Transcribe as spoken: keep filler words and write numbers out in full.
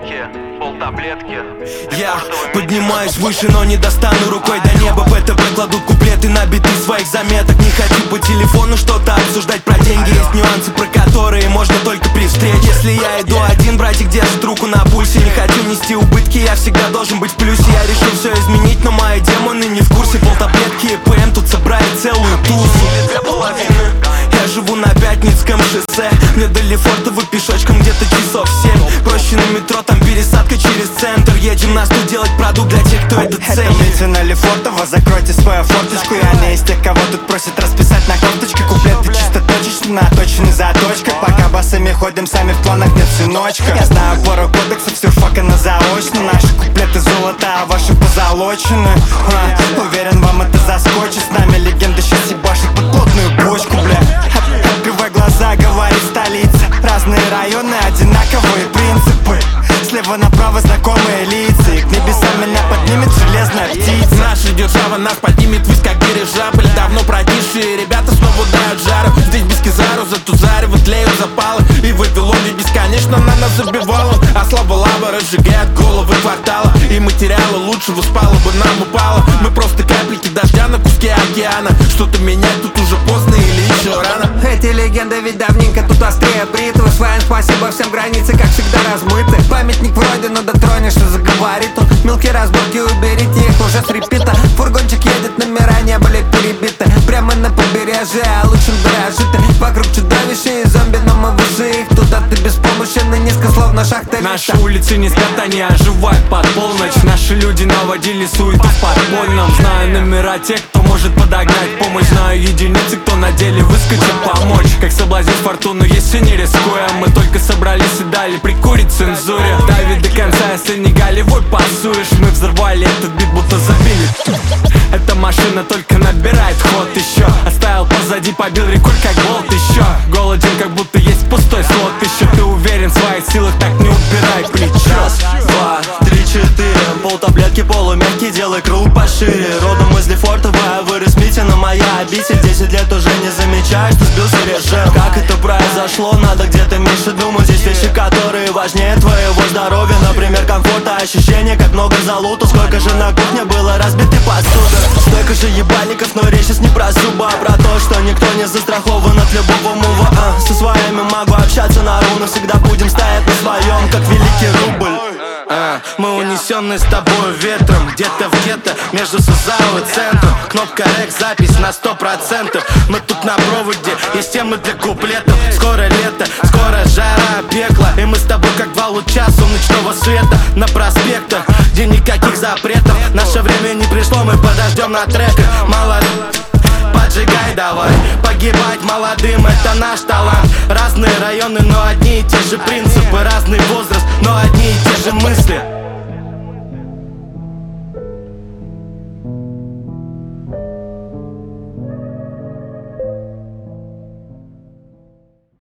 полтинники, полтаблетки. Я поднимаюсь выше, но не достану рукой до неба. ПТБ кладут куплеты на биты своих заметок. Не хочу по телефону что-то обсуждать про деньги. Есть нюансы, про которые можно только при встрече. Если я иду один, братик держит руку на пульсе. Не хочу нести убытки, я всегда должен быть в плюсе. Я решил все изменить, но мои демоны не в курсе. Полтаблетки и ПМ тут собрали целую тусу. Две половины. Я живу на Пятницком шоссе. Мне до Лефортово пешочком где-то часов семь. Проще на метро, там пересадка через центр. Едем на студ делать продукт для тех, кто это ценит. Это улица на Лефортово, закройте свою форточку. Я не из тех, кого тут просят расписать на карточке. Куплеты чисто точечно, наточены заточкой. Пока басами ходим, сами в планах нет сыночка. Я знаю пару кодексов, сюрфака на заочно. Наши куплеты золото, а ваши позолочены. а, Уверен, вам это заскочит. С нами легенда сейчас ебашит под плотную бочку, бля. Открывай глаза, говорит столица. Разные районы, одинаковые принципы. Слева направо знакомые лица. И к небесам меня поднимет железная птица. Наша держава нас поднимет ввысь, как дирижабль. Давно прокисшие ребята снова дают жару. Здесь без кизару, зато зарево тлеют запалы. И в Вавилоне бесконечно на нас забивало. А слава лава разжигает головы квартала. И материала лучшего спало бы нам упало. Мы просто капельки дождя на куске океана. Что-то менять тут уже поздно или еще рано. Эти легенды ведь давненько тут острее бритвы. Своим спасибо, всем границы как всегда размыты. Памятник вроде, но дотронешься, заговорит он. Мелкие разборки, уберите их уже с репита. Фургончик едет, номера не были перебиты. Прямо на побережье, а лучшим дорожит. Вокруг чудовища и зомби, но мы выше их. Тут а ты беспомощен и низко, словно шахта. Наши улицы не спят, они оживают под полночь. Наши люди наводили суету в подпольном. Знаю номера тех, кто может подогнать помощь. Знаю единицы, кто на деле выскочит помочь. Как соблазнить фортуну, если не рискуя. Мы только собрались и дали прикурить цензуре. Дави до конца, если не голевой пасуешь. Мы взорвали этот бит, будто забили. Эта машина только набирает ход еще. Оставил позади, побил рекорд, как болт еще. Голоден, как будто есть пустой слот еще. Ты уверен в своих силах, так не убирай плечо. Раз, два, три, четыре. Полтаблетки полумягкие, делай круг пошире. Родом из Лефортово, вырос Митина, моя обитель. Десять лет уже не замечаешь, что сбился режим. Как это произошло, надо где-то меньше думать. Здесь вещи, которые важнее твоего здоровья. Например, комфорта, ощущение, как много залута. Сколько же на кухне было разбитой посуды. Столько же ебальников, но речь сейчас не про зубы, а про то, что никто не застрахован от любого мува. а, Со своими могу общаться на ровно. Всегда будем стоять на своем, как великий рубль. А, мы унесены с тобой ветром. Где-то в гетто, между СУЗАО и центром. Кнопка рек, запись на сто процентов. Мы тут на проводе, есть темы для куплетов. Скоро лето, скоро жара, пекло. И мы с тобой как два луча солнечного света на проспектах, где никаких запретов. Наше время не пришло, мы подождем на треках. Мало поджигай давай. Погибать молодым — это наш талант. Разные районы, но одни и те же принципы. Разный возраст, но одни и те же мысли.